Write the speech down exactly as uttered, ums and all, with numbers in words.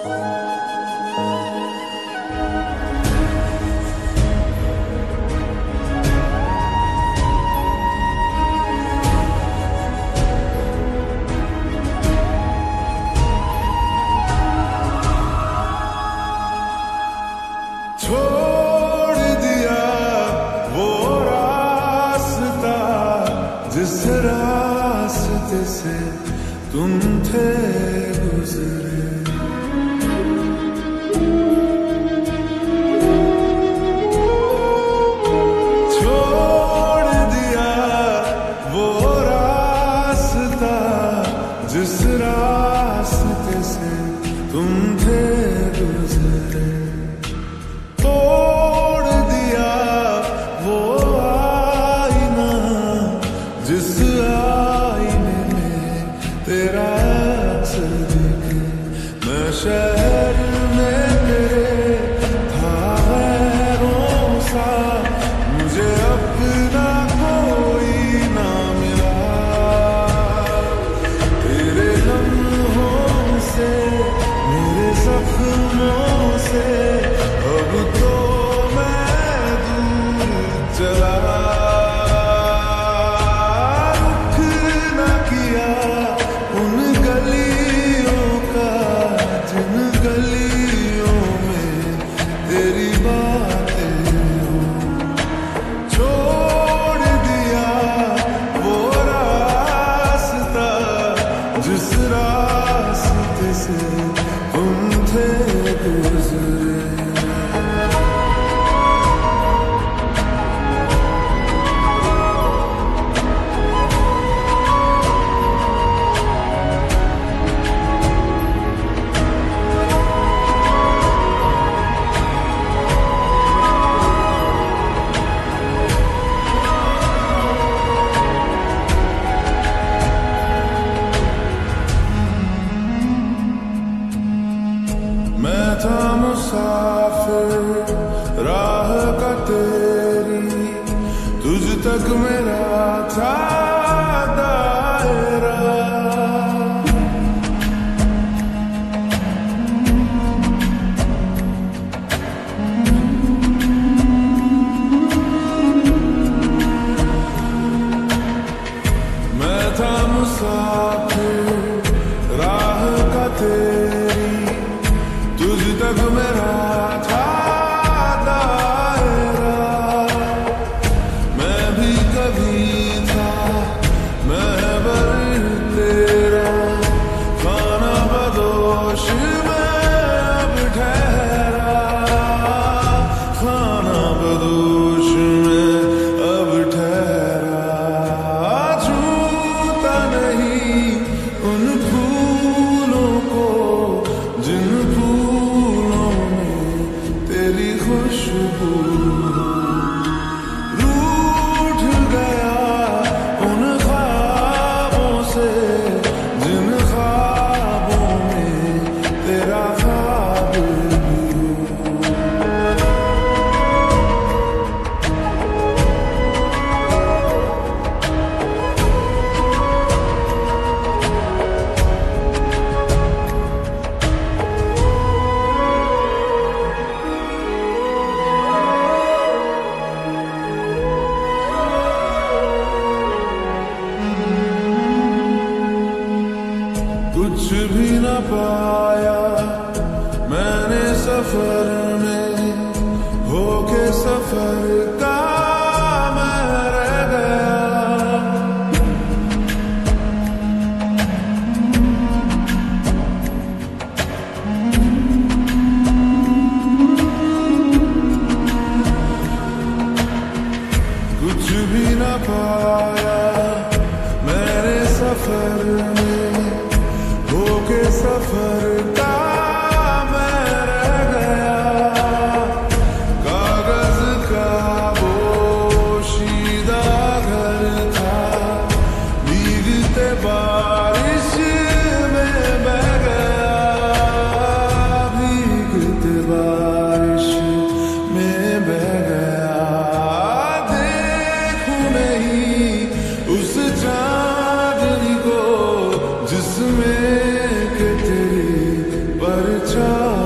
छोड़ दिया वो रास्ता जिस रास्ते से तुम थे गुजरे। छोड़ दिया वो रास्ता जिस रास्ते से तुम थे गुजरे। तोड़ दिया वो आईना जिस आईने में तेरा अक्स दिखे। मैं शहर में तेरे था गैरों सा, मुझे अपना कोई ना मिला। तेरे लम्हों से मेरे जख्मों से अब तो मैं दूर चला। रुख न किया उन गलियों का जिन गलियों में तेरी बातें हो। छोड़ दिया वो रास्ता जिस रास्ते से तुम थे गुजरे। मैं था मुसाफिर राह का तेरी, तुझ तक मेरा था दायरा। मैं था मुसाफिर राह का तेरी, तुझ तक मेरा था दायरा। मैं भी कभी था महबर तेरा, खाना बदोश में अब ठहरा। खाना बदोश में अब ठहरा। छूता नहीं उन फूलों को जिन फूलों में तेरी खुशबू। रूठ गया उन ख्वाबों से जिन ख्वाबों में तेरा ख्वाब भी हो। कुछ भी न पाया चाह